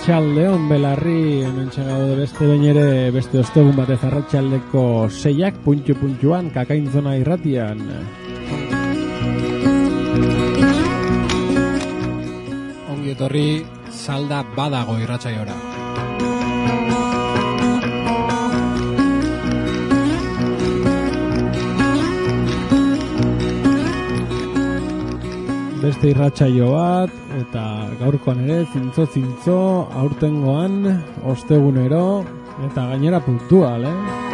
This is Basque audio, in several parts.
Arratsaldeon belarri, hemen txegaude beste behin ere, beste ostegun batez arratsaldeko 6ak, puntuan, Kakainzona irratian. Ongi etorri, salda badago irratsaiora. Beste irratsaio bat, eta gaurkoan ere, zintzo, aurtengoan, ostegunero, eta gainera puntual,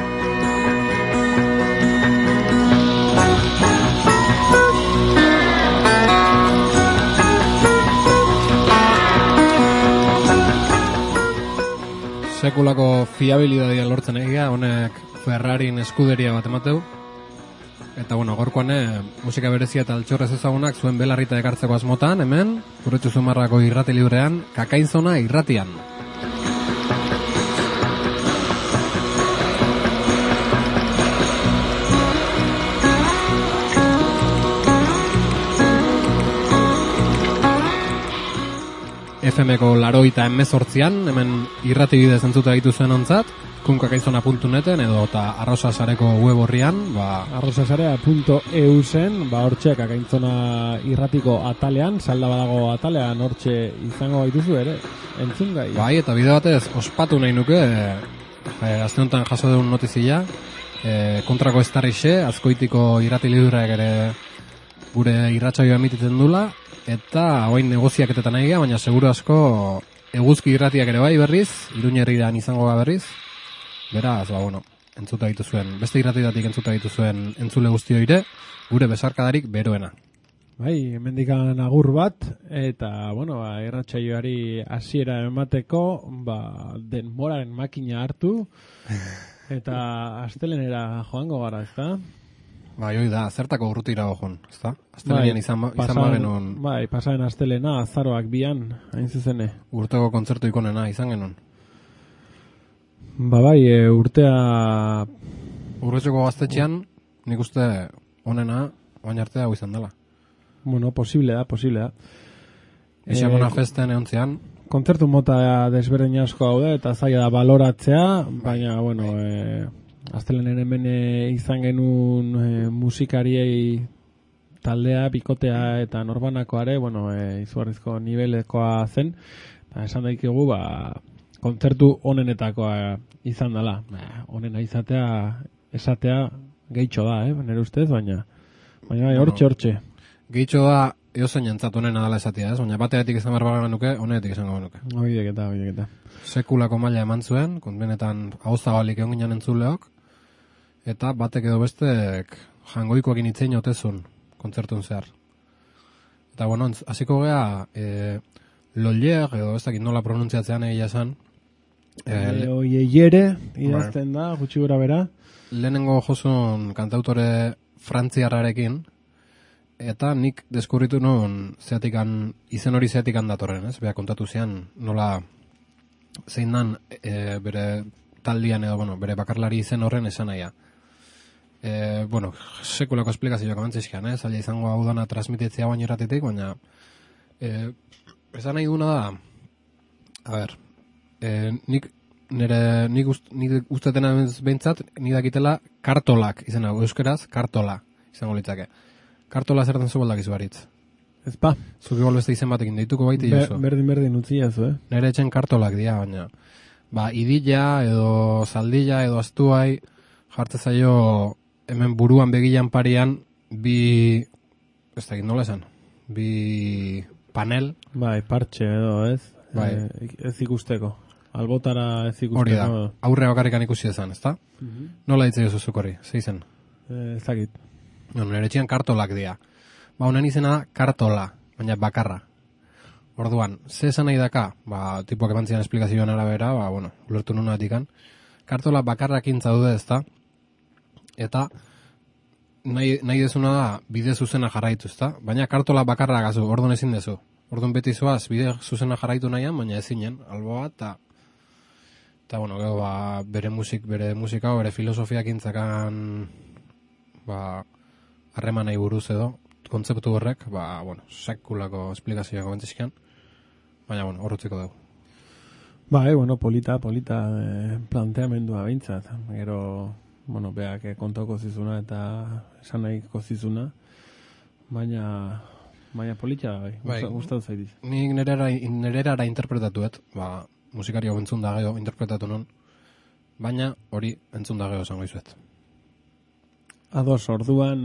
Sekulako fiabilidadia lortzen egia, honek Ferrarin eskuderia bat emateu. Eta bueno, gorkoan musika berezia eta altxorrez ezagunak zuen belarrita ekartzeko asmotan, hemen, Kurretxu Zumarrako irrati librean, Kakainzona irratian. FM-ko 88an, hemen irrati bidez entzuta ditu zuen ontzat, kunkakainzona.neten edo eta arrosasareko web horrian, arrosasarea.eu zen, hortxe Kakainzona irratiko atalean, salda badago atalean, hortxe izango gaituzu ere, entzungai. Bai, eta bide batez, ospatu nahi nuke, azte honetan jaso deun notizia, kontrako estarixe, Azkoitiko irrati libreak ere gure irratsaioa emititzen dula, eta hoain negoziaketetan nahi baina seguru asko eguzki irratiak ere bai berriz, Iruñerrian izango ga berriz. Beraz, bueno, entzuta dituzuen, beste irratidatik entzuta dituzuen entzule guztioire, gure besarkadarik beroena. Bai, hemendikan agur bat, eta, bueno, irratsaioari hasiera emateko, denboraren makina hartu, eta astelenera joango gara, ezta? Bai, hoi da, zertako urrutira gojon, ezta? Astelenian izan bagenun. Bai, pasaren astelena, azaroak bian, hain zuzene. Urteko kontzertu ikonena izan genuen. Bai, urtea... Urretxoko gaztetxean, nik uste onena, oain artea hau izan dela. Bueno, posible da. Eixamona festen eontzean. Kontzertu mota desberdin asko hau da, eta zaila da baloratzea, baina, bueno, astelenen hemen izan genuen musikariei taldea, bikotea eta norbanakoare, bueno, izugarrizko nivelekoa zen, esan daikegu, kontzertu onenetakoa izan dela. Onena esatea gehitxo da, nire ustez, baina hortxe. Gehitxo da, eozen jantzat onena dela esatea, baina bateatik izan barba nuke, onenetik izango nuke. Oideketa. Sekulako maila eman zuen, konbenetan hauzabalik egon ginen entzuleok, eta batek edo bestek jangoikoekin itzein otezun, kontzertun zehar. Eta, bueno, hasiko gea, Lolier, edo ez dakit nola pronuntziatzean egia esan. Oieiere, idazten da, gutxi gura bera. Lehenengo josun kantautore frantziarrarekin, eta nik deskurritu nun izen hori zeatikan datorren, ez? Beha kontatu zean nola zein dan bere taldian edo, bueno, bere bakarlari izen horren esan naia. Bueno, sekulako esplikazioak amantzizkian, zaila izango hau dana transmititzea baino eratitik, baina esan nahi duna da, a ber, nik ustetena behintzat, nik dakitela kartolak, izan hau, euskeraz, kartola, izango litzake. Kartola zertan zubaldak izugaritz. Ez pa. Zuki beste izen batekin deituko baiti jozu. Berdin utzia zu, Nere etxen kartolak dira, baina. Idilla, edo zaldilla, edo astuai, jartze zaio hemen buruan begilan parian, ez dakit nola esan, bi panel. Partxe edo, ez? Ez ikusteko. Albotara ez ikusteko. Hori da, aurre bakarrikan ikusi ezan, ezta? Nola ditzei zuzuk hori, ze izen? Ez dakit. Nire etxean kartolak dira. Honen izena da kartola, baina bakarra. Orduan, ze esan nahi daka? Tipuak emantzian esplikazioan arabera, bueno, ulertu nuna atikan. Kartola bakarrakin zaude, ezta? Eta nahi dezuna da bide zuzena jarraitu, ezta? Baina kartola bakarra gazu, orduan ezin dezu. Orduan beti zoaz, bide zuzena jarraitu nahian, baina ezinen, alboa, eta bueno, bere musika, bere filosofiak intzakan harremanei buruz edo, kontzeptu horrek, sekulako esplikazioak bentzizkian, baina, horretziko dugu. Bai, bueno, polita planteamendua behintzat. Gero, bueno, beak kontako zizuna eta esan nahiko zizuna, baina polita bai, gustatu zaidiz. Nik nererara interpretatuet, musikari hau entzun da gero interpretatu non, baina hori entzun da gero esango izuet. Ados, orduan,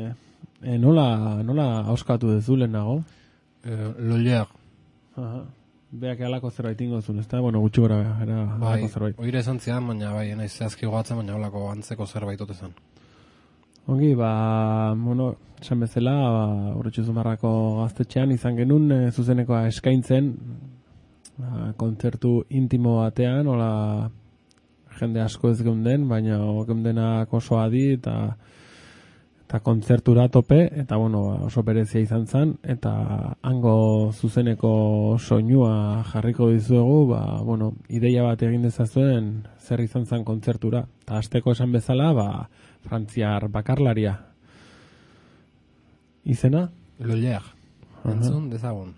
nola auskatu dezu lehenago? Lolier. Beak alako zerbait ingo zuen, ez da? Bueno, gutxi gora era alako zerbait. Oire esan zian, baina bai, naiz zehazki gogatzen, baina olako antzeko zerbait ote zen. Ongi, bueno, esan bezala, Urretxu Zumarrako gaztetxean izan genuen zuzenekoa eskaintzen, kontzertu intimo batean, hola jende asko ez geunden, baina geundenak oso adi eta kontzertura tope, eta bueno, oso berezia izan zen, eta hango zuzeneko soinua jarriko dizuegu, bueno, ideia bat egin dezazuen zer izan zen kontzertura. Eta hasteko esan bezala, frantziar bakarlaria. Izena? Lolier. Entzun dezagun.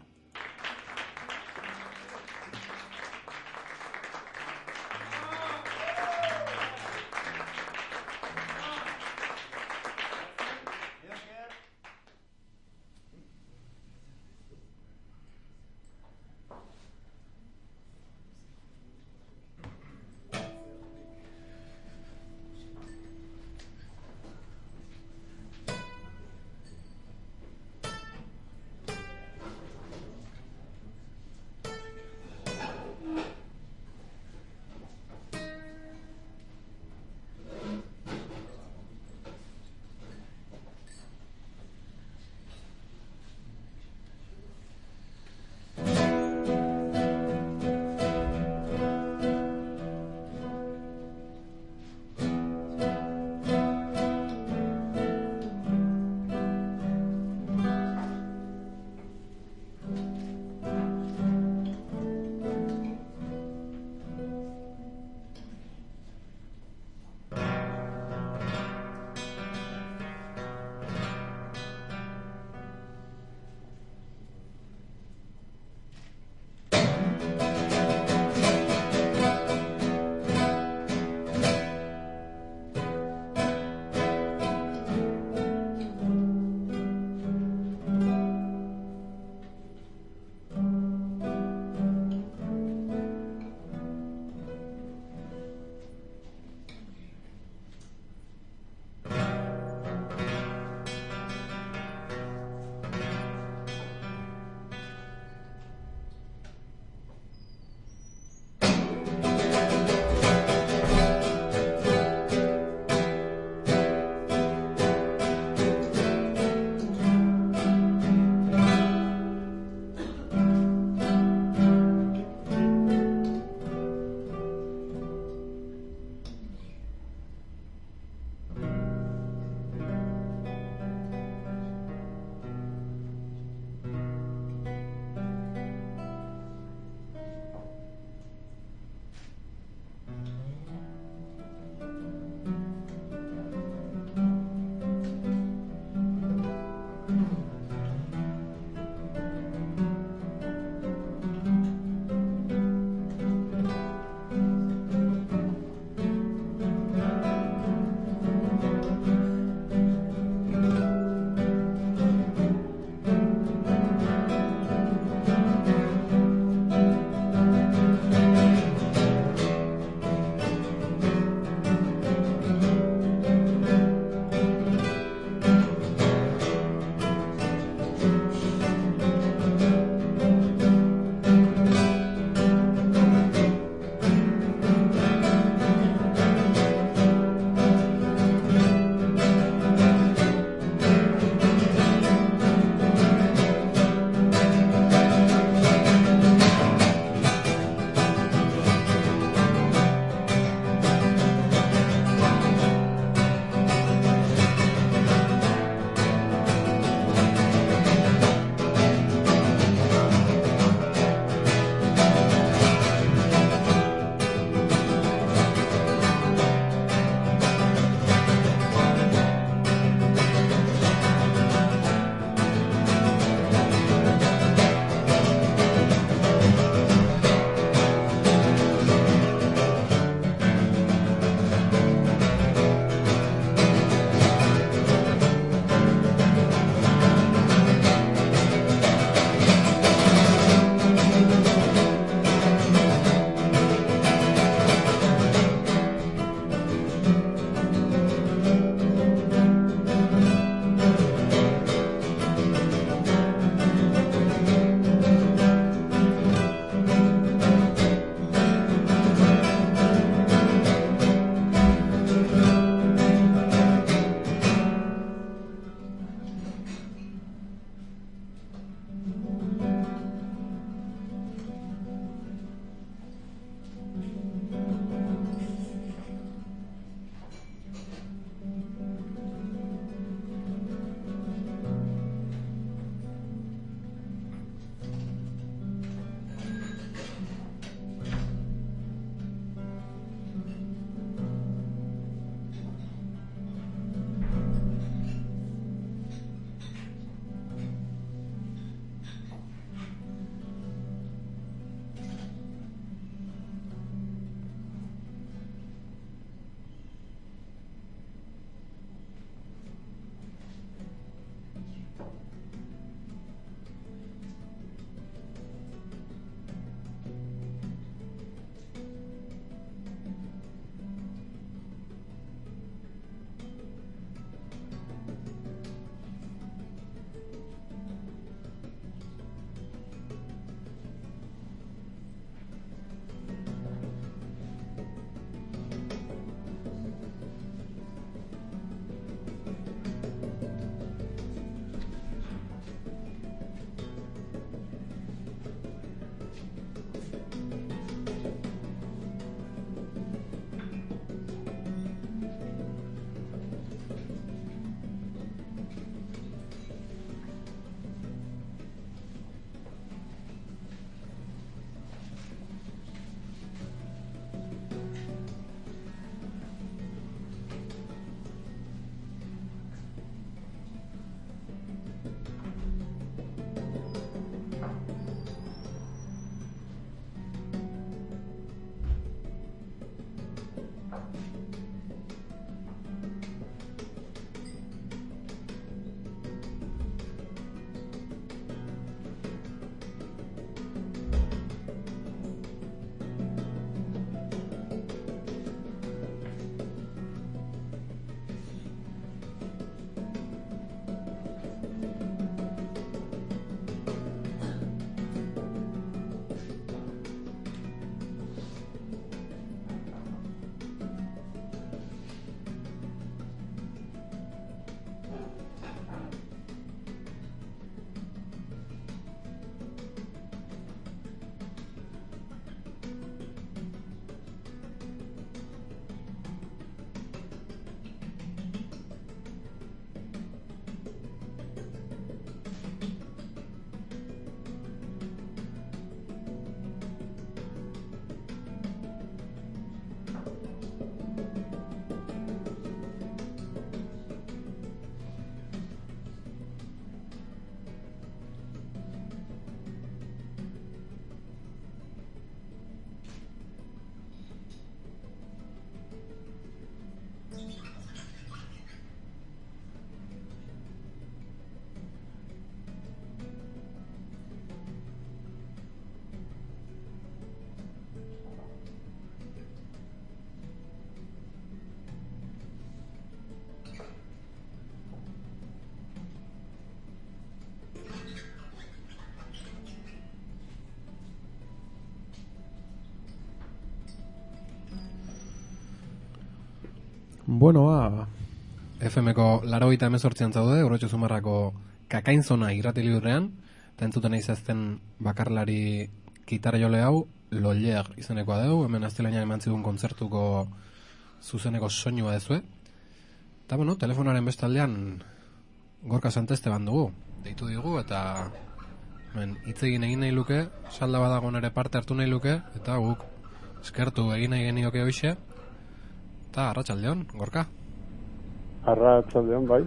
Bueno, FM-ko 88 zaude, Urrotxo Zumarrako Kakainzona irrati liburrean, eta entzuten izazten bakarlari gitarra jole hau, Loller izenekoa dugu, hemen astelainan eman zigun kontzertuko zuzeneko soinua dezue. Eta, bueno, telefonaren bestaldean Gorka Santesteban dugu, deitu digu, eta hitz egin nahi luke, salda badagon ere parte hartu nahi luke, eta guk eskertu egin nahi genioke hoxe, eta arratsaldeon, Gorka. Arratsaldeon, bai.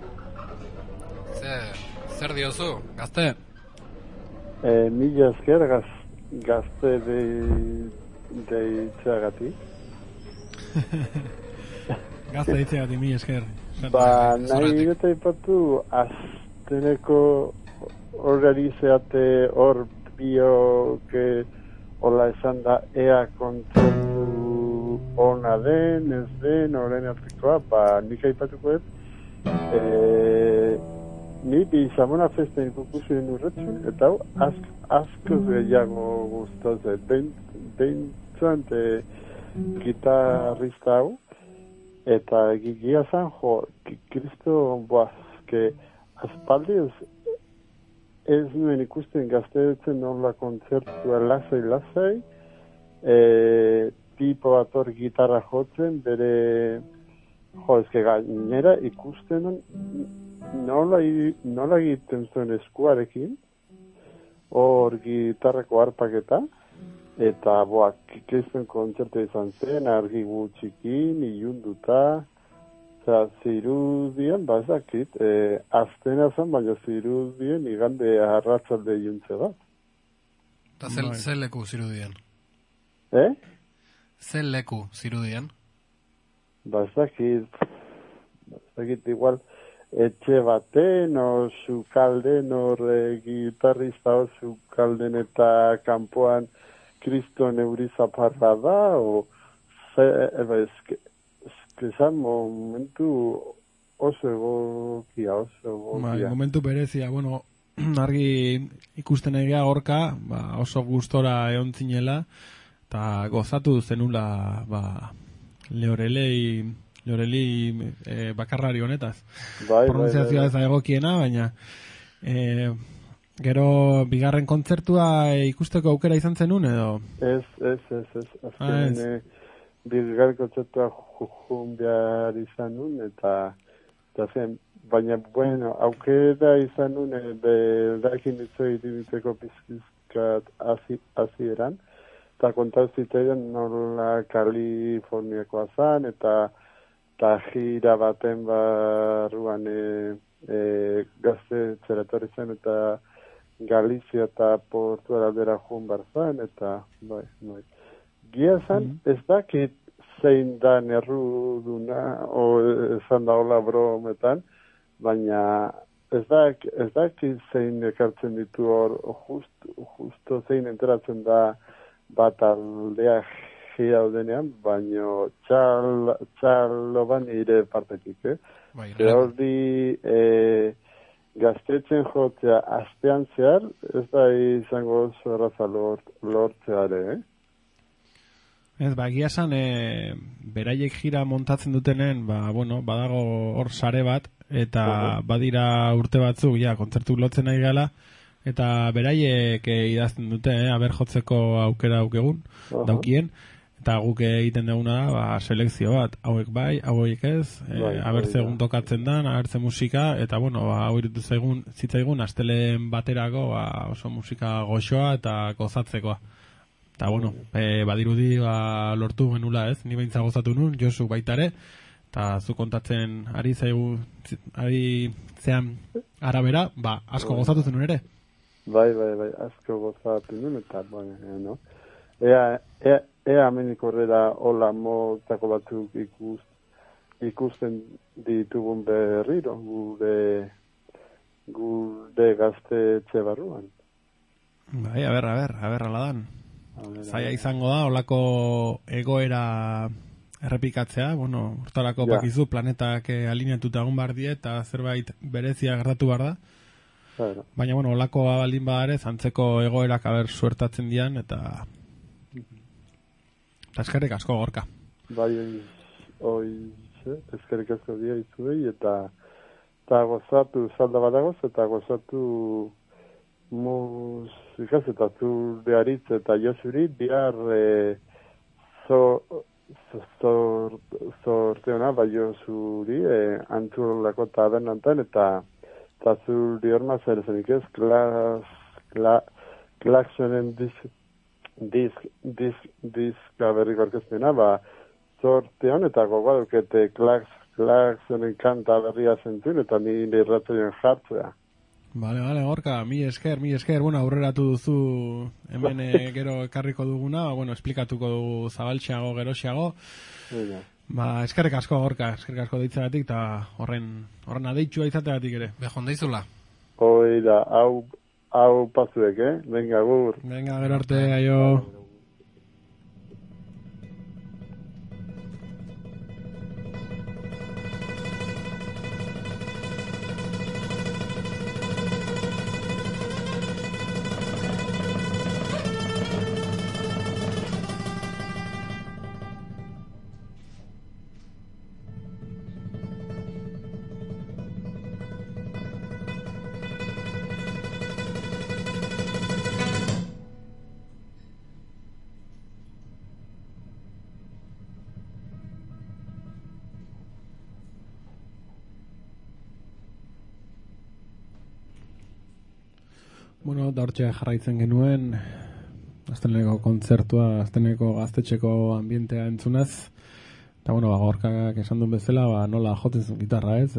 Zer diozu, gazte? Mila esker gazte deitzeagatik. Gazte deitzeagatik, mila esker. Nahi eta ipatu azteneko horreri zeate hor bioke hola esan da ea kontzertu ona den, ez den, horren artikoa, nik aipatuko ni bizamona festen ikukusuen urretxun, eta hau askoz gehiago guztatzen. Beintzuan gitarrista hau, eta gigia zan, Kristo, aspaldi ez nuen ikusten gazteetzen nola kontzertua lasai, tipo bat hor gitarra jotzen, bere gainera ikusten nola egiten zuen eskuarekin, hor gitarrako harpaketa, eta Kriston kontzertu izan zen, argi gutxikin, ilunduta, zirudien, bazakit, aztena zen, baina zirudien igande arratzalde iluntze bat. Eta zel leku zirudien? Zel leku zirudien? Bazakit igual, etxe baten, o zukalden, gitarrista o zukalden eta kanpoan Kriston eurizaparra da, o esan momentu oso egokia. Momentu berezia, argi ikusten egia Gorka, oso gustora egon zinela, eta gozatu zenula, Loreli bakarrari honetaz. Pronunciazioa ez da egokiena, baina gero bigarren kontzertua ikusteko aukera izan zenun, edo? Ez. Azken bigarren kontzertua jujun behar izan nun, eta zen, baina, aukera izan nun, berdakin itzoi dimiteko pizkizkat azieran, eta kontaziteian nola Kaliforniakoa zan, eta gira baten barruan gazte txeratorri zen, eta Galizia eta Portugal aldera jun bar zan, eta bai. Gia zan, ez dakit zein da erruduna, o esan da hola brometan, baina ez dakit zein ekartzen ditu hor, justo zein enteratzen da bat aldea gira denean, baina txalo ban nire partetik, Hordi gaztetzen jotzea astean zehar, ez da izango oso erraza lortzeare, Ez, egia esan, beraiek gira montatzen dutenen, badago hor sare bat, eta badira urte batzuk, kontzertu lotzen nahi gala, eta beraiek idazten dute, aber jotzeko aukera aukegun, daukien, eta guk egiten duguna da, selekzio bat, hauek bai, hauek ez, abertze egun tokatzen dan, abertze musika, eta hau iritu zitzaigun, asteleen baterako, oso musika goxoa eta gozatzekoa. Eta, badirudi lortu genula ez, ni beintza gozatu nun, Josu baitare, eta zu kontatzen ari zean arabera, asko gozatu zenun ere. Bai, asko gozatu nun, eta, Ea amenik horrela hola motako batzuk ikusten ditugun berriro, gure gazte etxe barruan. Bai, a ber, ala dan. Zaila izango da, holako egoera errepikatzea, hortarako bakizu planetak alineatuta egun behar die, eta zerbait berezia gertatu behar da. Baina, holako baldin badare, zantzeko egoerak suertatzen dian, eta eskerrik asko, Gorka. Bai, eskerrik asko dia izuei, eta gozatu salda badagoz, eta gozatu musikaz, eta zure aritz eta josuri, bihar sorte hona, bai josuri, antzulako tabernantan, eta zuri horma zer zenik ez, klaksonen diska berriko orkestena, sorte hon, eta gogoa dukete klaksonen kanta berria zentzun, eta nire irratzoien jartzea. Vale, Gorka, mi esker, bueno, aurreratu duzu hemen gero ekarriko duguna, bueno, esplikatuko dugu zabaltxeago, geroxiago. Eskerrik asko, Gorka, eskerrik asko deitzagatik, eta horren adeitsua izateagatik ere. Bejon deizula. Hoi da, hau pazuek, Venga, gur. Venga, gero arte, aio. Bueno, da hortxe jarraitzen genuen, azteneko kontzertua, azteneko gaztetxeko ambientea entzunaz, eta bueno, Gorkak esan duen bezala, nola jotzen zuen gitarra, ez?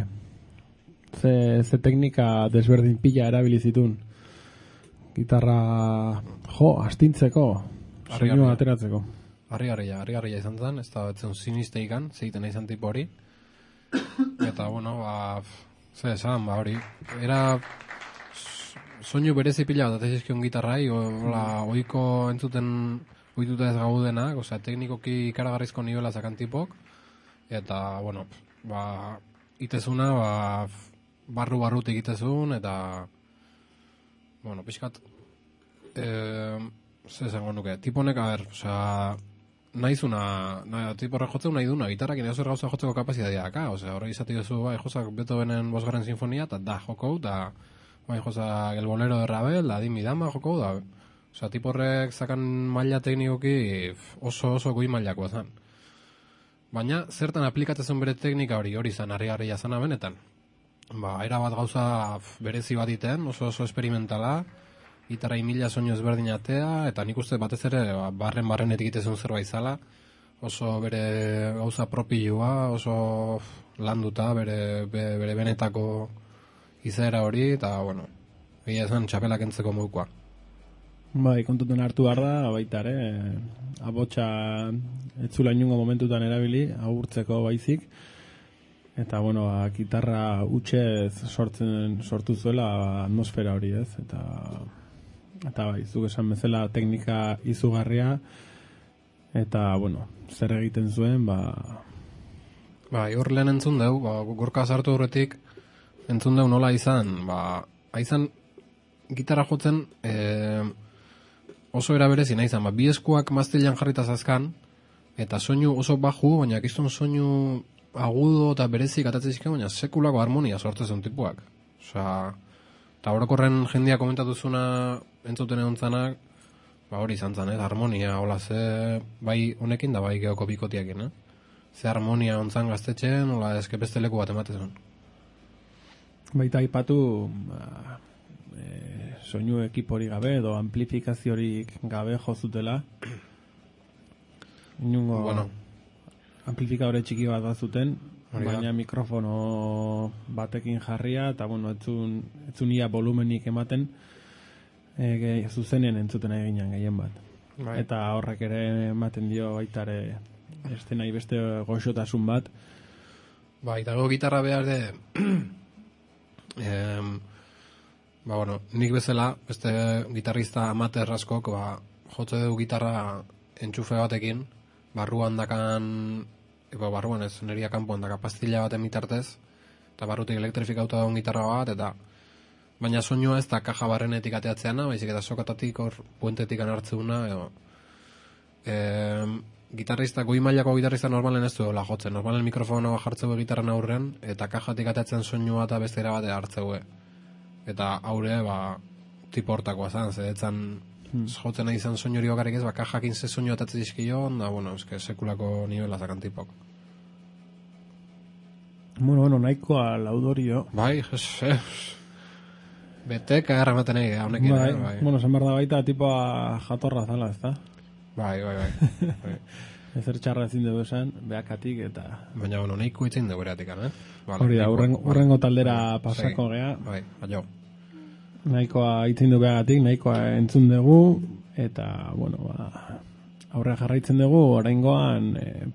Ze teknika desberdin pila erabilizitun. Gitarra, astintzeko, soinua ateratzeko. Harri izan zen, ez da betzen sinisteikan, zeiten izan tipo hori. Eta, bueno, ze esan, hori, era soinu berezi pila bat atezizkion gitarrai, oiko entzuten oituta ez gaudenak, osea, teknikoki ikaragarrizko nivela zakan tipok, eta, bueno, itezuna, barru-barrutik itezun, eta, bueno, pixkat, ze esango nuke, tiponek, osea, tiporra jotzeu nahi duna, gitarrakin edo zer gauza jotzeko kapazitateak, osea, horre izati duzu, jozak Beethovenen 5. sinfonia, eta da joko, eta joza el bolero de Ravel, la Dimi Dama joko da. Osea, tiporrek zakan maila teknikoki oso goi mailakoa zen. Baina, zertan aplikatzen bere teknika hori zen, harri-harria zen benetan. Era bat gauza berezi bat iten, oso experimentala, gitarra 1000 soinu ezberdin atea, eta nik uste batez ere barrenetik itezun zerbait zala, oso bere gauza propioa, oso landuta, bere benetako izaera hori, eta, bueno, egia esan txapelak entzeko modukoa. Kontuten hartu behar da, baita ere, abotsa etzula inungo momentutan erabili, agurtzeko baizik, eta, bueno, gitarra utxez sortu zuela atmosfera hori, ez, eta bai, zuk esan bezala teknika izugarria, eta, bueno, zer egiten zuen, hor lehen entzun deu, Gorka sartu horretik, entzun deu nola izan, aizan gitarra jotzen oso eraberezi nahi izan, bi eskuak maztilan jarrita zazkan, eta soinu oso baju, baina ekizun soinu agudo eta berezik atatzen zizken, baina sekulako harmonia sortzen zuen tipuak. Osea, eta orokorren jendia komentatu zuna entzuten egon zanak, hori izan zan, harmonia, hola ze, bai honekin da bai geoko bikotiakin, ze harmonia ontzan gaztetxeen, hola eskepeste leku bat ematen zuen. Baita aipatu soinu ekipori gabe edo amplifikaziorik gabe jozutela. Inungo amplifikadore txiki bat bazuten, baina mikrofono batekin jarria, eta bueno, etzun ia volumenik ematen, zuzenean entzuten eginan gehien bat. Eta horrek ere ematen dio baitare este nahi beste goxotasun bat. Eta go gitarra behar de nik bezala, beste gitarrista amateur askok, jotze dugu gitarra entxufe batekin, barruan dakan, barruan ez, neria kanpoan daka pastilla baten bitartez, eta barrutik elektrifikauta daun gitarra bat, eta baina soinua ez da kaja barrenetik ateatzeana, baizik eta sokatatik hor puentetik anartzeuna, gitarrista, goi mailako gitarrista normalen ez duela jotzen. Normalen mikrofonoa jartzeu gitarran aurrean, eta kajatik atatzen soinua eta bestera bate hartzeu. Eta aurre, tipo hortakoa zan, zedetzan jotzen nahi izan soinu hori bakarrik ez, kajakin ze soinu atatzen dizkio, da, bueno, eske sekulako nivela zakan tipok. Bueno, nahikoa laudorio. Bai, beteka erramaten egin, honekin. Bai. Bueno, zen behar da baita tipoa jatorra zala, ez da? Bai. Ezer txarra ezin dugu esan, behakatik eta... Baina, bueno, nahiko itzen dugu eratik, Vale, hori da, urrengo taldera pasako gea. Bai, jo. Nahikoa itzen dugu behagatik, nahikoa entzun dugu, eta, bueno, aurre jarraitzen dugu, oraingoan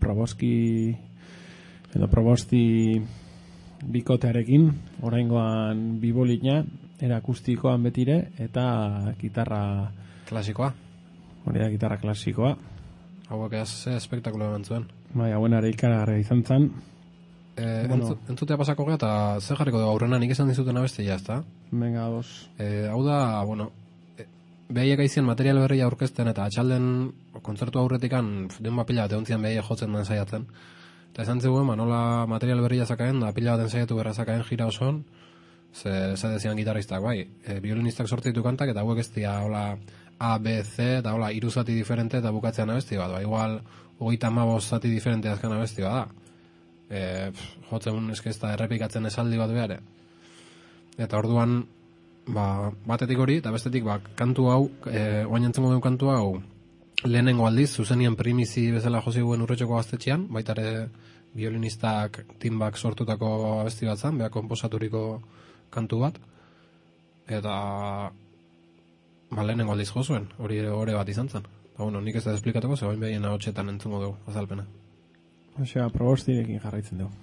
Probosti bikotearekin, oraingoan bibolina, erakustikoan betire, eta gitarra... Klasikoa. Hori da, gitarra klasikoa. Hauak ez espektakulo eman zuen. Bai, hauen ere ikaragarria izan zen. Entzutea pasako gea, eta zer jarriko dugu aurrena nik esan dizuten abestia, ez da? Venga, dos. Hau da, bueno, behaiek aizien material berria aurkezten, eta atxalden kontzertu aurretikan den pila bat eguntzian behaiek jotzen den saiatzen. Eta esan zegoen, nola material berria zakaen, da pila baten saiatu berra zakaen jira osoan, ze dezian gitarristak, bai, violinistak sortu ditu kantak, eta hauek ez dira, hola, A, B, C, eta hola, 3 zati diferente, eta bukatzean abesti bat, igual, 35 zati diferente azkan abesti bat da. Jotzen eskesta errepikatzen esaldi bat behar. Eta orduan, batetik hori, eta bestetik, kantu hau, oain entzengo duen kantu hau, lehenengo aldiz, zuzenien primizi bezala josi guen Urretxoko Gaztetxean, baitare violinistak timbak sortutako abesti bat zan, beha komposaturiko kantu bat, eta lehenengo aldiz jo zuen, hori ore bat izan zen. Eta bueno, nik ez da esplikatuko, zegoen behien ahotxetan entzungo dugu, azalpena. Osea, Probostirekin jarraitzen dugu.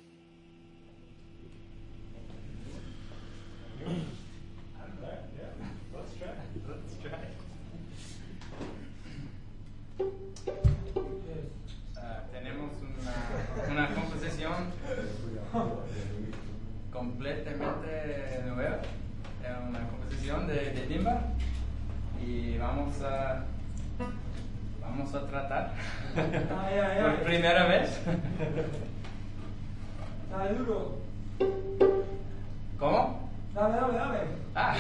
Una composición completamente nueva, una composición de timba y vamos a tratar por primera vez. Dale duro. ¿Cómo? Dame. Ah.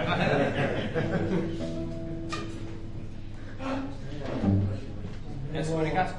Es un casco.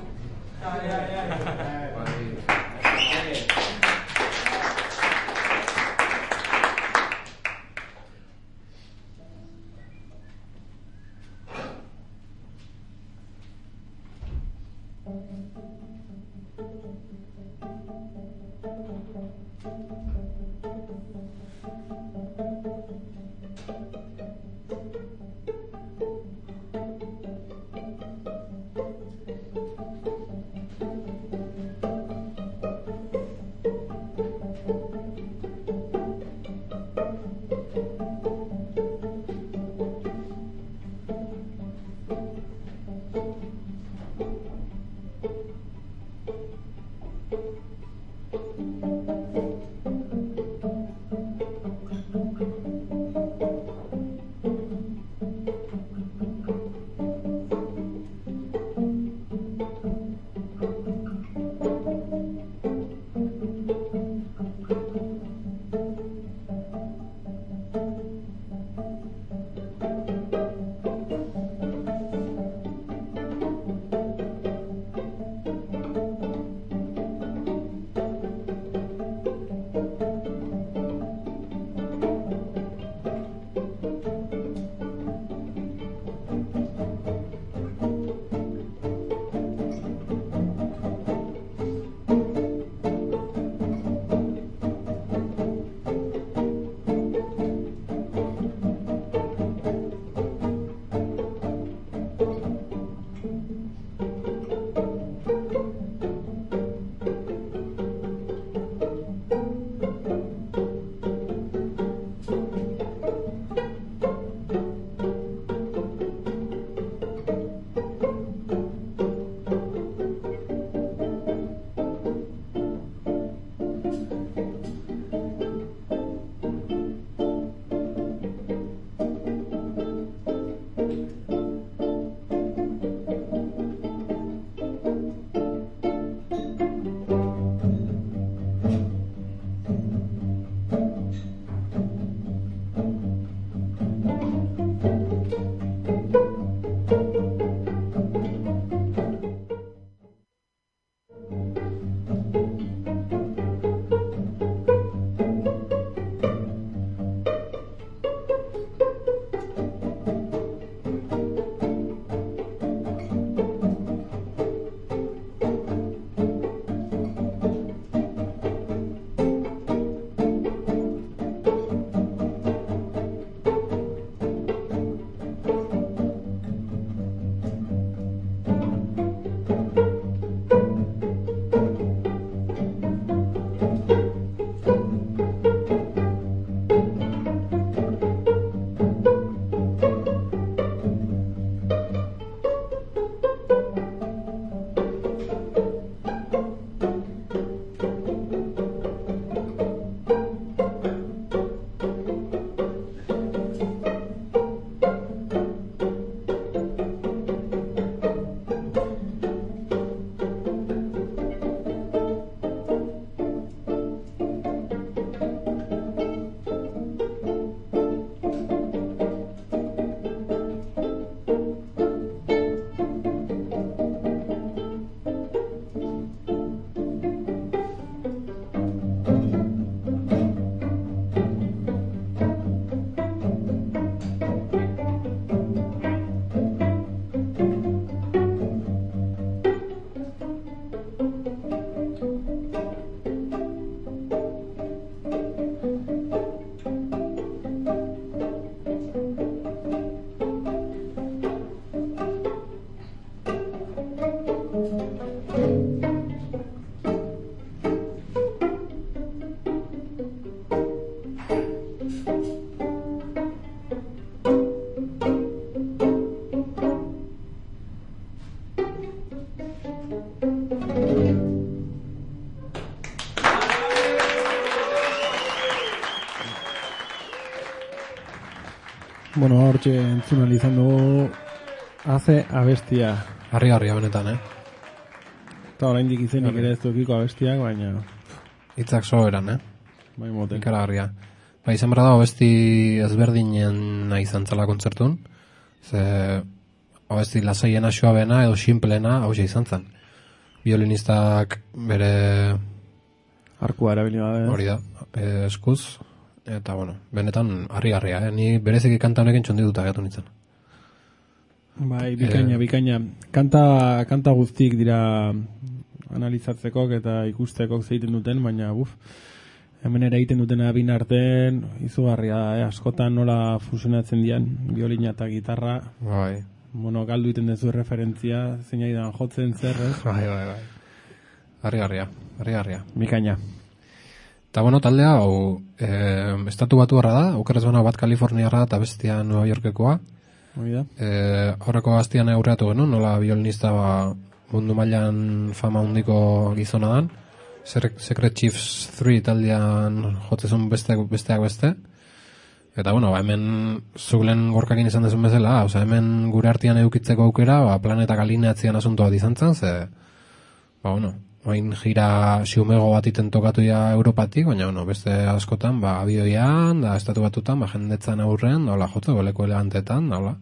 Bueno, hortxe entzun izan dugu haze abestia. Harri-harria benetan, Eta oraindik izenik ere ez dukiko abestiak, baina Hitzak soberan, bai moten. Ikaragarria. Ba, izan berda da, abesti ezberdinen izan zela kontzertun, ze abesti lasaiena suabena edo simplena hau izan zen. Violinistak bere Arkua erabili bada. hori da, eskuz, eta bueno, benetan harri-harria, ni bereziki kanta honekin txondituta gatu nintzen. Bai, bikaina. Kanta guztik dira analizatzeko eta ikusteko zeiten duten, baina hemen ere egiten dutena bin artean izugarria da, askotan nola fusionatzen dian biolina eta gitarra. Bai. Bueno, galdu egiten dezu referentzia, zeinaidan jotzen zer, ez? Bai. Harri-harria. Bikaina. Eta bueno, talde hau estatu batu da, okerrez bana bat Kaliforniarra eta bestia Nueva Yorkekoa. Hoi da. Horreko gaztian aurreatu genuen, nola violinista mundu mailan fama handiko gizona dan. Secret Chiefs 3 taldean jotzezun besteak beste. Eta bueno, hemen zuglen gorkakin izan dezun bezala, hemen gure artean edukitzeko aukera, planetak alineatzean asuntoa izan zen, ze, bueno, oin gira xiumego bat iten tokatu ja Europatik, baina beste askotan, abioian, da estatu batutan, jendetzan aurrean, nola jotzeko leku elegantetan, nola.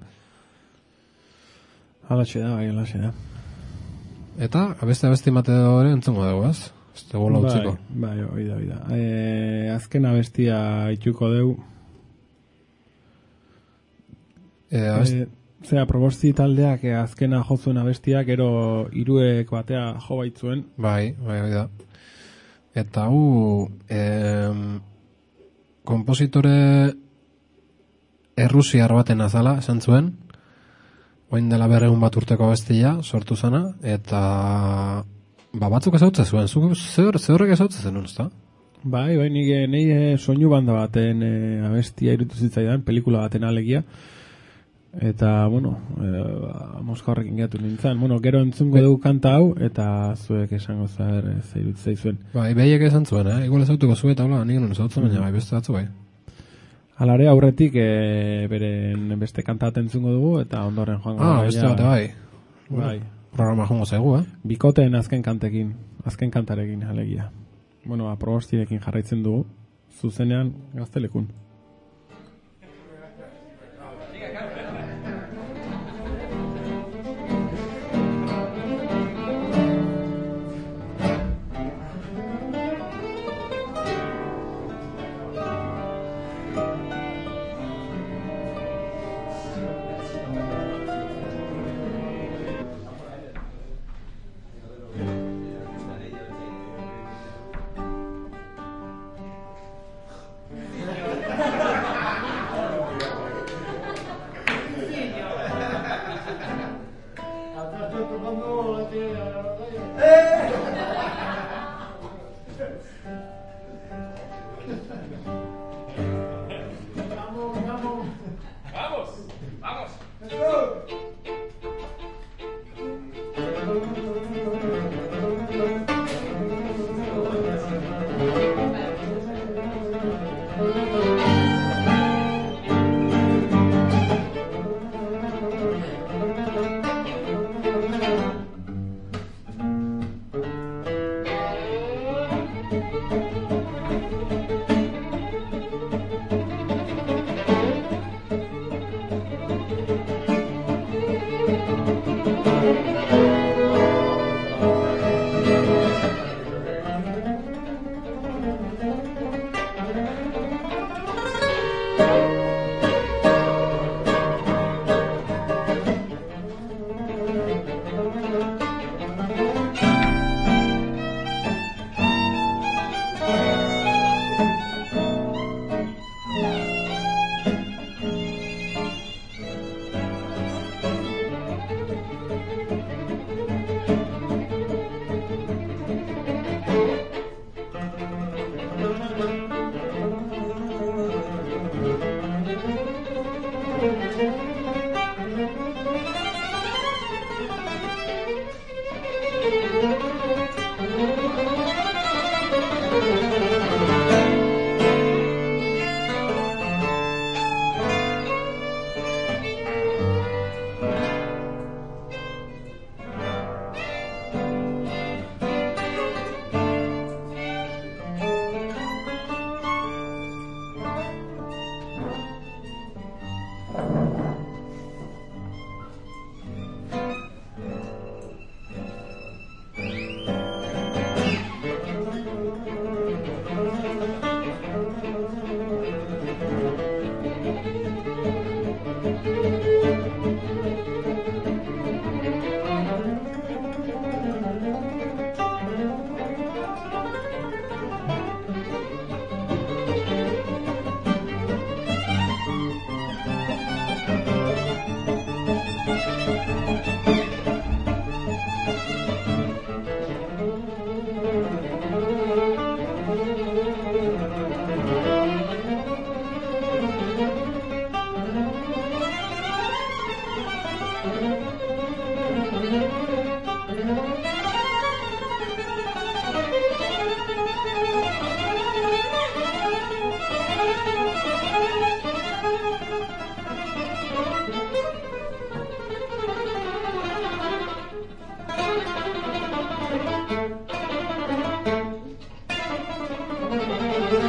Alaxe da. Eta, abesti mate hori entzungo dugu, ez? Ez dugu lautziko. Bai, hoi da. Azken abestia ituko dugu. Zera, Probosti taldeak azkena jozuen abestiak, gero hiruek batea jo baitzuen. Bai, da. Eta kompositore errusiar baten azala, esan zuen, oin dela 200 bat urteko abestia sortu zana, eta batzuk ezautze zuen, zehorrek ezautze zen, ez da? Bai, nahi soinu banda baten abestia irutu zitzaidan, pelikula baten alegia. Eta, bueno, Moska horrekin gehatu nintzen. Bueno, gero entzungo dugu kanta hau, eta zuek esango zeirut zaizuen. Bai, behiek esan zuen, igual ezautuko zuen, eta nik non ezautzen, baina bai, beste batzu bai. Alare, aurretik beren beste kanta bat entzungo dugu, eta ondoren joango. Beste bate bai. Bai. Programa jongo zaigu, Bikoteen azken kantarekin, alegia. Bueno, Probostirekin jarraitzen dugu, zuzenean Gaztelekun.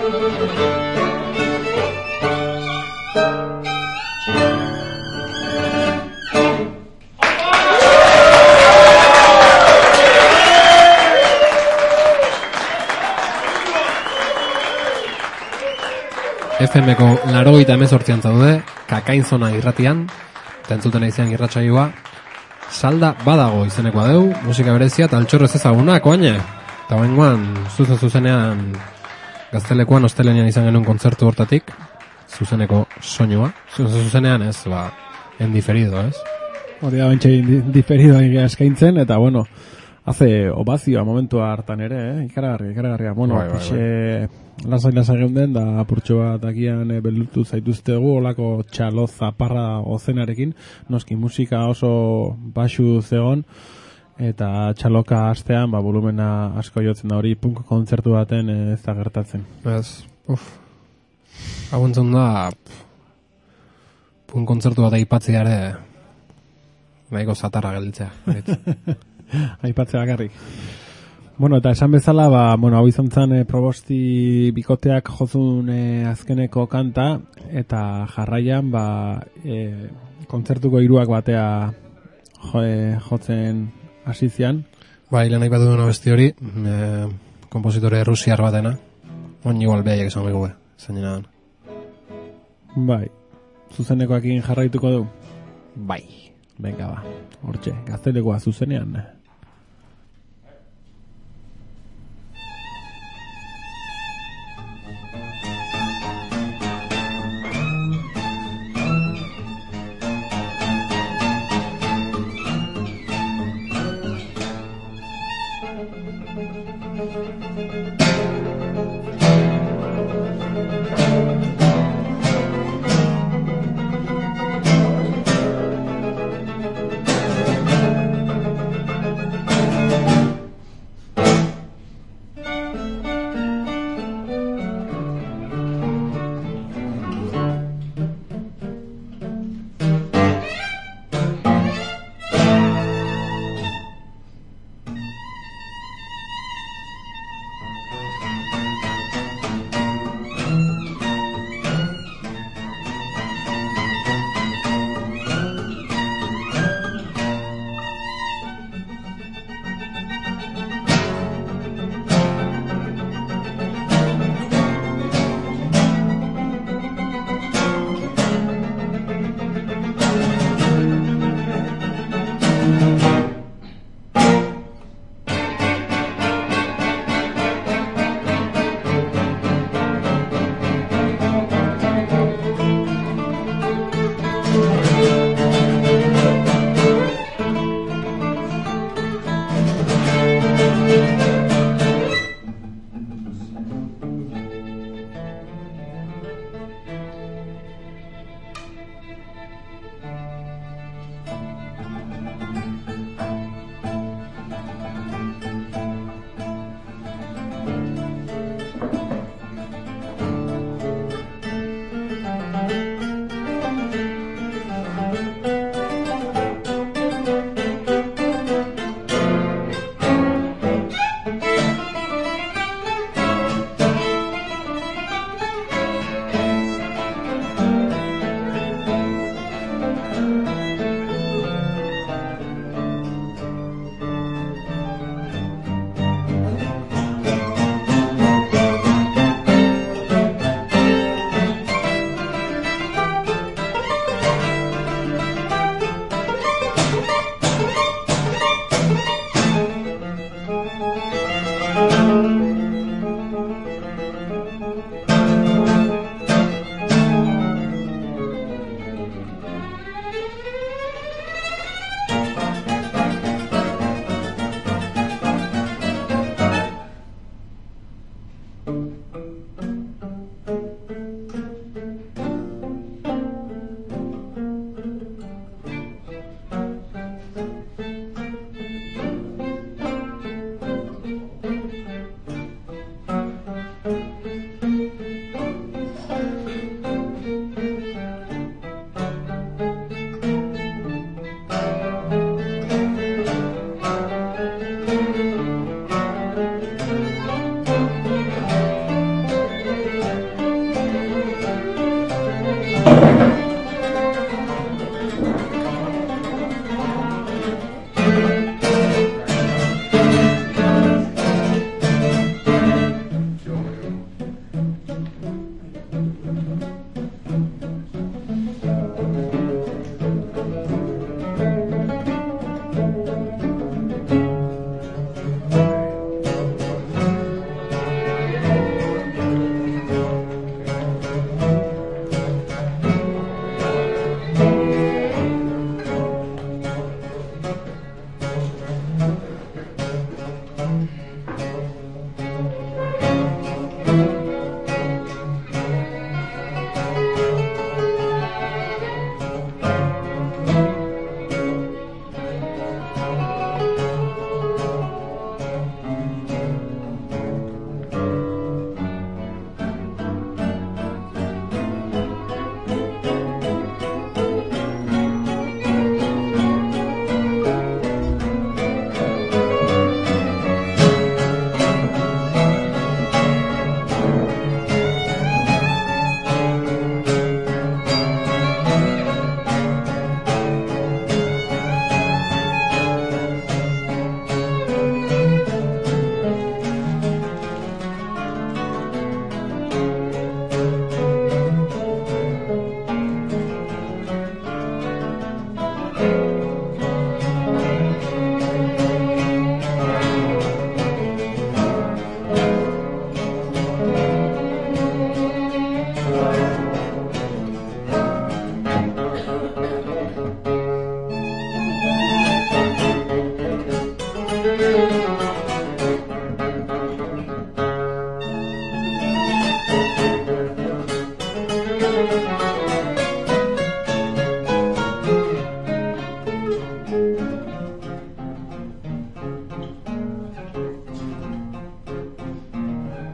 FM-ko 98 zaude, Kakainzona irratian, eta entzuten aizean irratsaioa, Salda badago izenekoa deu, musika berezia eta altxorrez ezagunak, oaine. Eta bengoan, zuzenean, Gaztelekuan ostelenian izan genuen kontzertu hortatik, zuzeneko soinua. Zuzenean ez, en diferido, ez? Hori da bentsa diferido eskaintzen, eta bueno, hace obazioa momentua hartan ere, ikaragarria. Bueno, lasai geunden, da apurtxo bat agian beldurtu zaituztegu, olako txalo zaparra ozenarekin, noski musika oso baxu zegon, eta txaloka astean, volumena asko jotzen da hori, punk kontzertu baten ez da gertatzen. Ez, hau entzun da, punk kontzertu bat aipatzea ere, nahiko zatarra gelditzea. Aipatzea bakarrik. Bueno, eta esan bezala, hau izan zen Probosti bikoteak jozun azkeneko kanta, eta jarraian, kontzertuko hiruak batea jotzen hasizian. Lehen nahi bat duen abesti hori, kompositore rusiar batena, igual behaiek esan behu, zainena dan. Bai, zuzenekoakin jarraituko du? Bai. Venga, hortxe, Gaztelekoa zuzenean.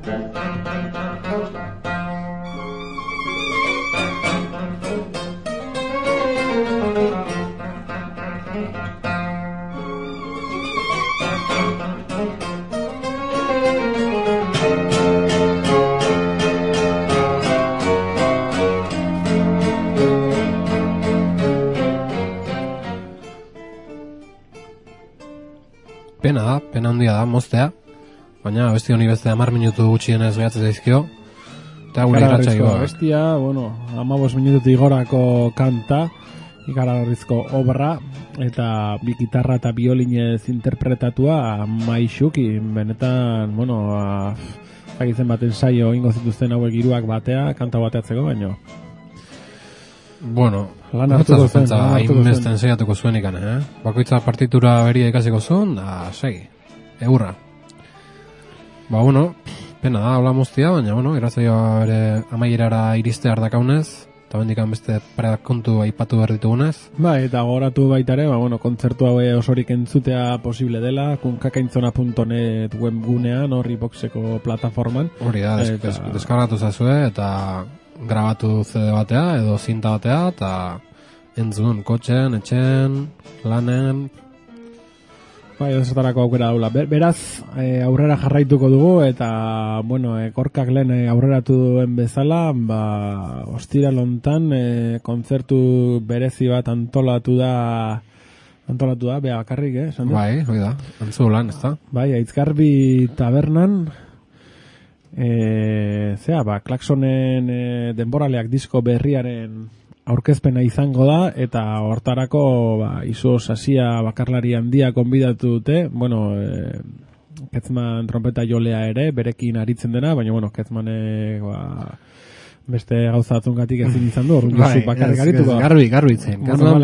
Pena handia da, moztea, baina besti honi beste 10 minutu gutxienez gehatzen zaizkio, eta gure irratsaioa. Bestia, bueno, 15 minututik gorako kanta, ikaragarrizko obra, eta bi gitarra eta biolinez interpretatua maixuki, benetan, bueno, zagitzen baten saio ingo zituzten hauek hiruak batea, kanta bateatzeko, baino. Bueno, lan hartuko zen. Hainbesten saiatuko zuen ikan, Bakoitza partitura beria ikasiko zuen, da, segi, eurra. Ba, bueno, pena da, hola moztia, baina, bueno, irratsaioa bere amaierara iriste ardakaunez, eta bendikan beste paredak kontu aipatu behar ditugunez. Ba, eta gogoratu baita ere, ba, bueno, kontzertu hau osorik entzutea posible dela, kunkakaintzona.net webgunean, horri boxeko plataforman. Hori da, deskargatu zazue, eta grabatu CD batea, edo zinta batea, eta entzun, kotxen, etxen, lanen. Bai, edozetarako aukera daula. Beraz, aurrera jarraituko dugu, eta, bueno, korkak lehen aurreratu duen bezala, ba, ostira lontan, kontzertu berezi bat antolatu da, bea bakarrik, esan du? Bai, hori da, antzu lan, ez da? Bai, Aitzgarbi tabernan, Klaxonen denboraleak disko berriaren aurkezpena izango da, eta hortarako izu sasia bakarlari handia konbidatu dute, bueno, Ketzman trompeta jolea ere, berekin aritzen dena, baina, bueno, Ketzmanek beste gauza batzungatik ezin izan du, orduan Josu bakarrik arituko. Garbi zen,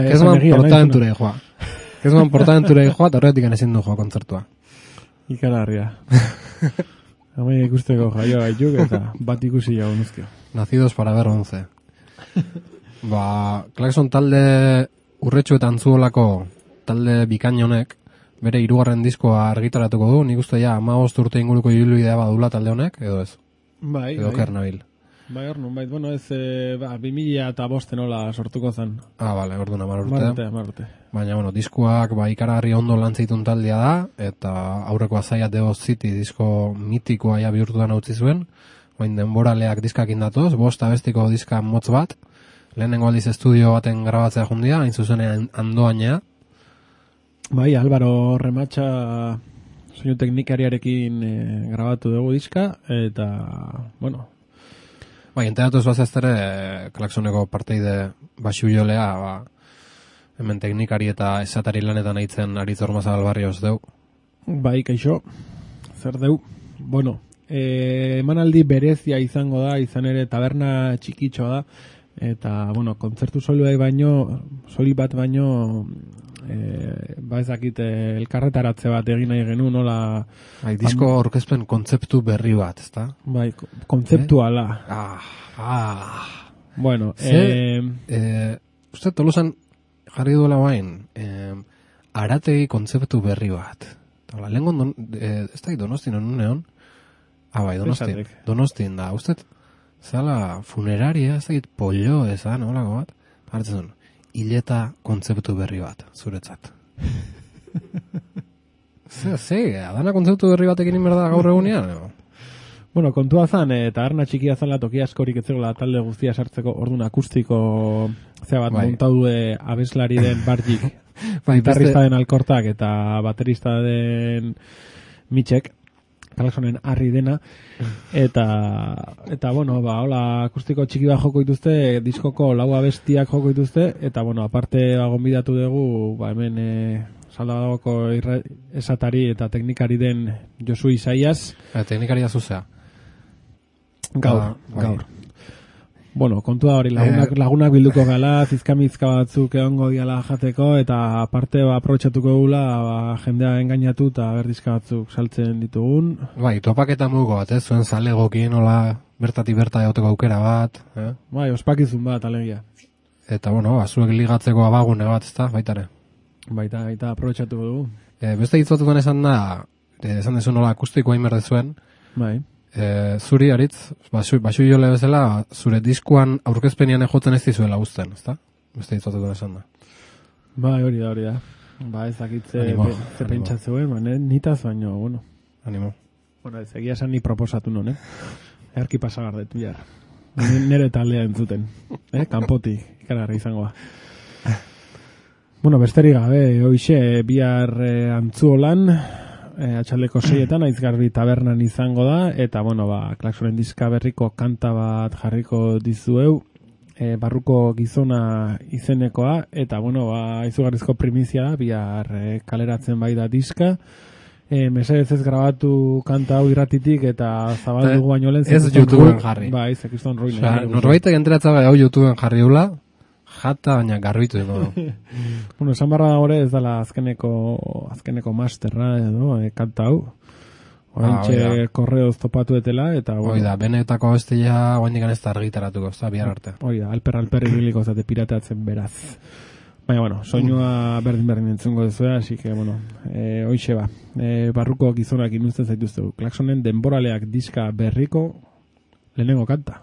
Ketzman portaventurei joa, eta horretik ezin du joa kontzertua. Ikaragarria. Hame ikusteko jaio gaituk, eta bat ikusi jau nuzkio. Nacidos para ver 11. Ba, Klaxon talde urretxu eta antzuolako talde bikain honek, bere 3. diskoa argitaratuko du, nik uste ja 15 urte inguruko ibilbidea badula talde honek, edo ez? Bai, edo kernabil. Bai, hor nun, bueno, ez 2005 nola sortuko zen. Bale, orduan 10 urte. Baina, bueno, diskoak ikaragarri ondo lantzitun taldea da, eta aurreko azaia Deo City disko mitikoa ja bihurtudan utzi zuen, bain denboraleak diskakin datoz, 5 abestiko diska motz bat, lehenengo aldiz estudio baten grabatzea jundia, hain zuzenean Andoainea. Bai, Álvaro Rematxa soinu teknikariarekin grabatu dugu diska, eta, bueno... Bai, enteratuz bazaztere, Klaxoneko parteide baxu jolea, hemen teknikari eta esatari lanetan aitzen Aritz Ormazabal Barrios deu. Bai, kaixo, zer deu. Bueno, emanaldi berezia izango da, izan ere taberna txikitxoa da, eta, bueno, kontzertu soili bat baino, ezakit elkarretaratze bat egin nahi genuen, nola... Bai, disko orkezpen kontzeptu berri bat, ezta? Bai, kontzeptuala. Bueno, uste Tolosan jarri duela bain, arategi kontzeptu berri bat. Lehenko, ez da, Donostin honu neon? Bai, Donostin da. Uste, zala funeraria, ez da, pollo, ez da, nolako bat? Hartzen duen, hileta kontzeptu berri bat, zuretzat. Adana kontzeptu berri batekin inberda gaur egunean, Bueno, kontua zan, taberna txikia zala toki askorik etzegoela talde guztia sartzeko, orduan akustiko bat montadu abeslari den Barjik, gitarrista den Alkortak eta baterista den Mitxek, Klaxonen harri dena, eta bueno, hola, akustiko txiki bat joko dituzte, diskoko 4 abestiak joko dituzte, eta bueno, aparte gonbidatu dugu, hemen Saldabagoko esatari eta teknikari den Josu Isaias. Teknikaria zuzea. Gaur. Bueno, kontua hori, lagunak bilduko gala, zizkamizka batzuk egongo diala jateko, eta aparte aprobetxatuko gula jendea engainatu eta berdizka batzuk saltzen ditugun. Bai, topaketa mugo bat, zuen zale gokien, hola, bertatik berta egoteko aukera bat. Bai, ospakizun bat, alegia. Eta, bueno, zuek ligatzeko abagune bat, ezta, baitare. Baita aprobetxatuko dugu. Beste hitzotutan esan da, esan dezu nola akustikoa inberde zuen, bai. Zuri, Aritz, basu jole bezala, zure diskuan aurkezpenian jotzen ez dizuela uzten, ezta? Beste ditzatetan esan da. Bai, hori da. Ba, ez dakitze ze pentsatzuen, nitaz baino, bueno. Animo. Bueno, ez egia esan ni proposatu non, Earki pasagardetu jar. Nere taldea entzuten, kanpotik, ikaragarri izangoa. Bueno, besterik gabe, hoxe, bihar Antzuolan, atxaldeko 6etan, Aizgarbi tabernan izango da, eta, bueno, Klaxonen diska berriko kanta bat jarriko dizueu, barruko gizona izenekoa, eta, bueno, izugarrizko primizia da, bihar kaleratzen bai da diska, mesedez ez grabatu kanta hau irratitik eta zabaldugu baino lehen ez YouTubeen jarri. Bai, zekiston ruin. Norbaitek enteratza bai hau YouTubeen jarri dula, jata baina garbitu dugu. Bueno, esan barra da gore ez dela azkeneko masterra edo kanta hau. Oraintxe korreoz topatu etela eta... Hoi da, benetako bestia guainikan ez da argitaratuko, ez da, bihar arte. Hoi da, alper ibiliko zate pirateatzen beraz. Baina, bueno, soinua berdin entzungo dezue, así que, bueno, hoixe ba. Barruko gizonak inuzten zaituztegu. Klaxonen denboraleak diska berriko lehenengo kanta.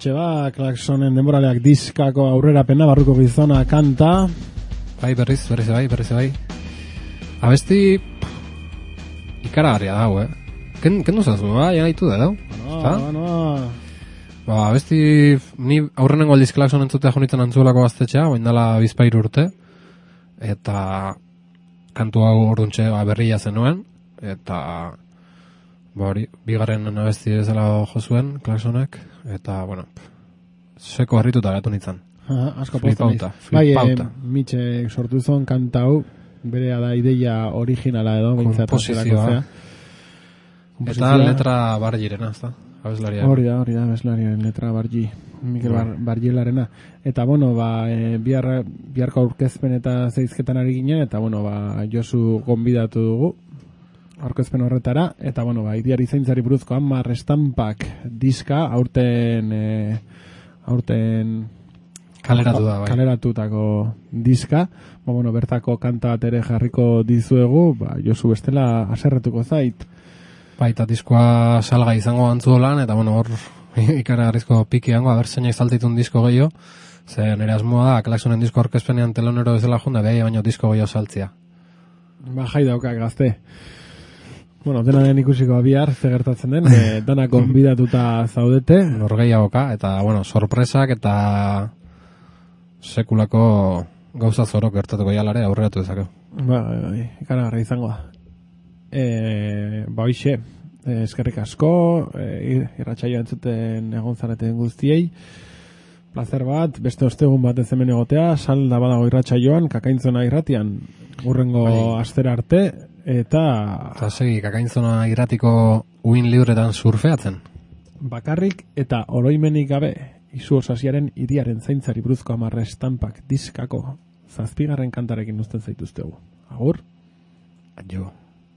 Hortxe ba, Klaxonen denboraleak diskako aurrerapena, barruko gizona kanta. Bai, berriz bai. Abesti ikaragarria dago, Kendu zazu, ja ditu da, Ba, abesti, ni aurrenengo aldiz Klaxon entzutea jonitzen antzuelako gaztetxea, bain dela bizpairu urte, eta kantu hau orduntxe berria zenuen, eta hori, bigarren abesti bezala jo zuen Klaxonek, eta, bueno, seko harrituta gatu nintzen. Asko pozta bai, Mitxek sortu zuen kanta hau, berea da ideia originala edo, komposizioa. Eta letra bargirena, ez da? Hori da, abeslariaren letra bargi, Mikel Bargilarena. Eta, bueno, biharko aurkezpen eta zeizketan ari ginen, eta, bueno, Josu gonbidatu dugu aurkezpen horretara, eta, bueno, Idiari zaintzari buruzko 10 estampak diska, aurten kaleratu da, bai. Kaleratutako diska, bueno, bertako kanta bat ere jarriko dizuegu, Josu bestela haserretuko zait. Baita diskoa salga izango antzuolan, eta bueno, hor ikaragarrizko pikiango, aber zeinak saltitun disko gehiago, ze nire asmoa da, Klaxonen disko orkezpenean telonero bezala junda, behi baino disko gehiago saltzia. Jai daukak gazte. Bueno, denaren ikusiko bihar, ze gertatzen den, danak gonbidatuta zaudete. Norgeiagoka, eta bueno, sorpresak eta sekulako gauza zorok gertatuko jalare aurreratu dezakeu. Ikaragarra izango da. Hoxe, eskerrik asko, irratsaioa entzuten egon zareten guztiei, plazer bat, beste ostegun bat ez hemen egotea, salda badago irratsaioan, Kakainzona irratian, urrengo astera arte, eta segi, Kakainzona irratiko uin libretan surfeatzen. Bakarrik eta oroimenik gabe, Izu Osasiaren Idiaren zaintzari buruzko 10 estampak diskako 7. kantarekin uzten zaituztegu. Agur? Adio.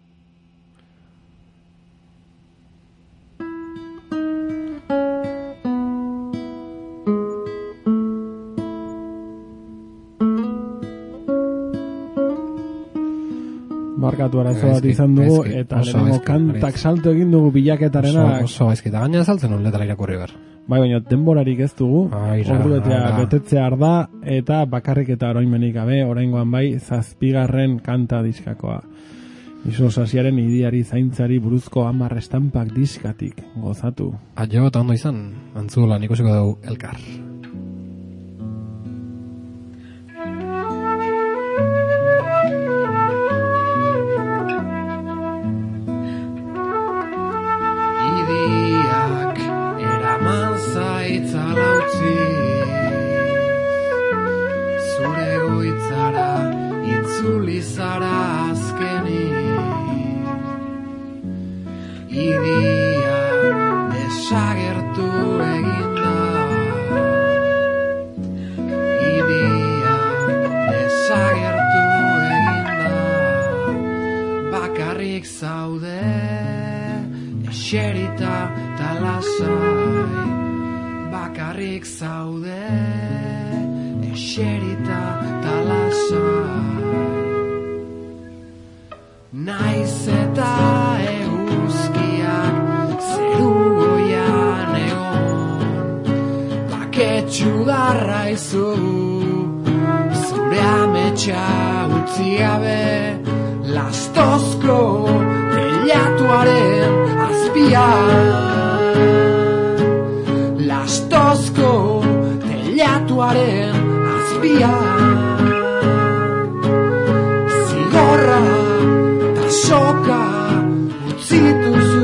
Barkatu arazo bat izan dugu, eta lehenengo kantak salto egin dugu bilaketarena. Oso gaizki, eta gaina saltzen hon letara irakurri behar. Bai, baina denborarik ez dugu, ordu betetzea da, eta bakarrik eta oroimenik gabe, oraingoan bai, 7. kanta diskakoa. Izu Osasiaren Idiari zaintzari buruzko 10 estampak diskatik, gozatu. Adio eta ondo izan, antzulan ikusiko dugu elkar. Zure goitzara itzuli zara azkenik, Idia desagertu eginda, Idia desagertu eginda, bakarrik zaude eserita talasai, bakarrik zaude eserita talasai, naiz eta eguzkiak zeru goian egon, baketxu darra izu zure ametsa utzi gabe, lastozko teilatuaren azpian, lastozko teilatuaren azpian, zigorra eta soka utzituzu,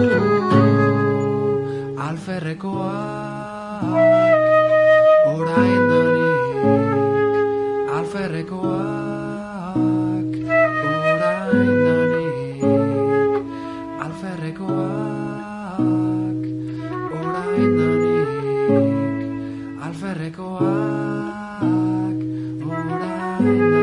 alferrekoak orain danik, alferrekoak orain danik, alferrekoak orain danik, alferrekoak orain danik.